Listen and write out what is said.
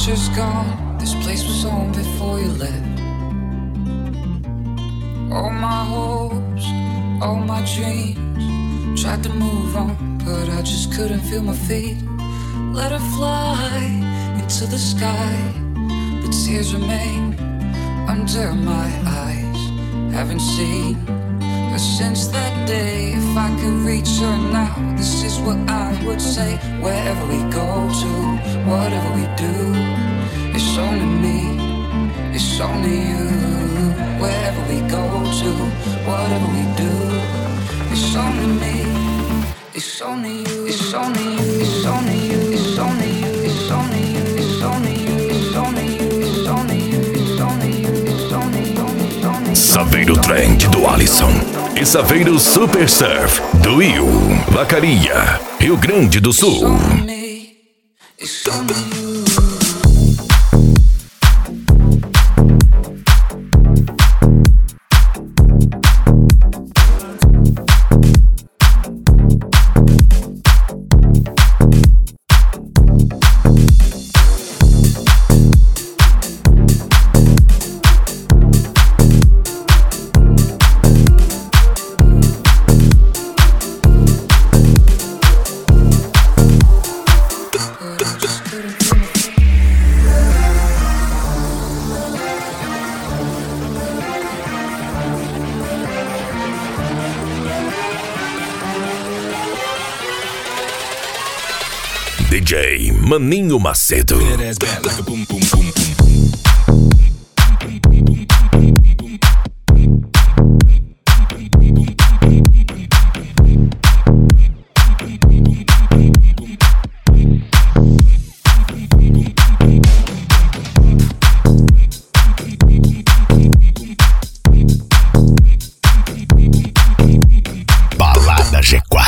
picture's gone. This place was home before you left. All my hopes, all my dreams. Tried to move on, but I just couldn't feel my feet. Let her fly into the sky, but tears remain under my eyes. Haven't seen her since that day. If I could reach her now, this is what I would say. Wherever we go to, whatever we do, it's only me, it's only you. Wherever we go to, whatever we do, it's only me, it's only you, it's only you, it's only you, it's only you, it's only you, it's only you, it's only you, it's only you, it's only you, it's only you. Saveiro Trend do Alisson e Saveiro Super Surf do Will, Vacaria, Rio Grande do Sul. It's only me, it's only you. DJ Maninho Macedo. Balada G4.